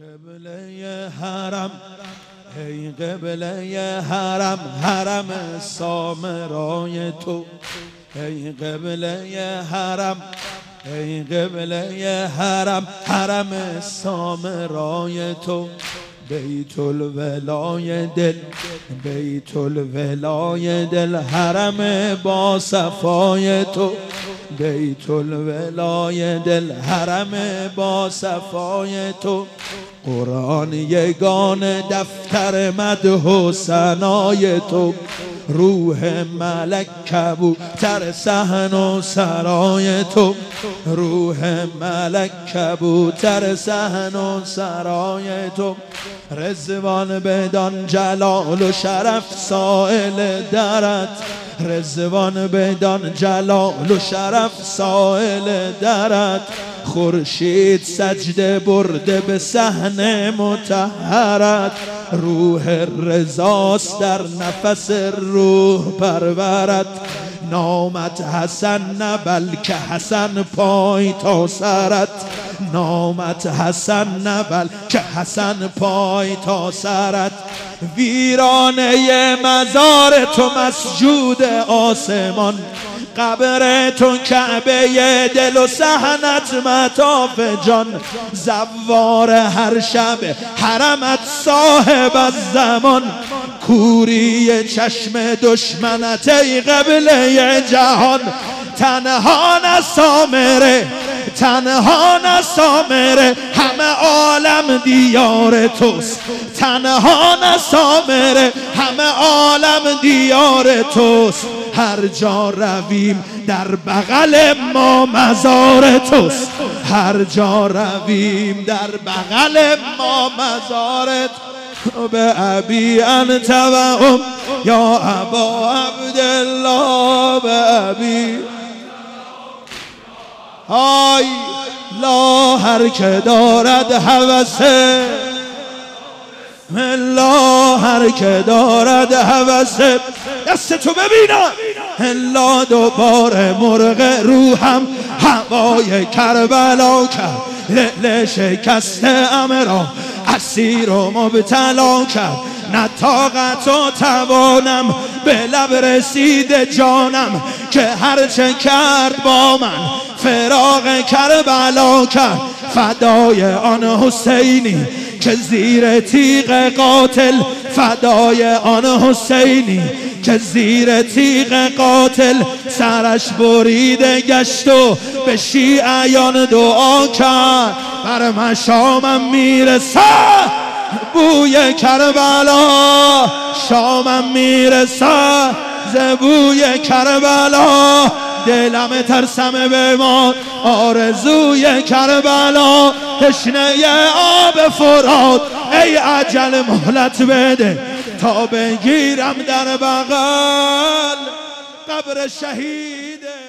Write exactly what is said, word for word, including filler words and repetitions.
قبله حرم ای قبله حرم حرم سامرای تو ای قبله حرم ای قبله حرم حرم سامرای تو بیت الولای دل بیت الولای دل حرم با صفای تو بیت الولای دل حرم با صفای تو قرآن یگان دفتر مدح و ثنای تو روح ملک کبوتر صحن و سرای تو روح ملک کبوتر صحن و سرای تو رضوان بدان جلال و شرف سائل درت رضوان بدان جلال و شرف سائل درت خورشید سجده برده به صحن مطهرت روح رضاست در نفس روح پرورت نامت حسن نه بلکه حسن پای تا سرت نامت حسن نه بلکه حسن پای تا سرت ویرانه مزار تو مسجود آسمان قبر تو کعبه دل و صحنت مطاف جان زوار هر شب حرمت صاحب الزمان کوری چشم دشمنت ای قبله جهان تنها نسامره تنها نسامره همه عالم دیار توست تنها نسامره همه عالم دیار توست هر جا رویم در بغل ما مزار توست هر جا رویم در بغل ما مزار به ابی انت و ام یا ابا عبدالله به ابی های لا هر که دارد هوسه لا هر که دارد هوسه دست تو ببینم لا دوباره مرغ روحم هوای کربلا کرد لعل شکست امرا اسیر و مبتلا کرد نه طاقت و توانم به لب رسید جانم که هرچه کرد با من فراق کربلا کرد فدای آن حسینی که زیر تیغ قاتل فدای آن حسینی که زیر تیغ قاتل سرش بریده گشت و به شیعیان دعا کرد بر مشامم میرسه بوی کربلا شامم میرسه ز بوی کربلا دلم ترسم به ما آرزوی کربلا تشنه آب فرات ای اجل مهلت بده تا بگیرم در بغل قبر شهید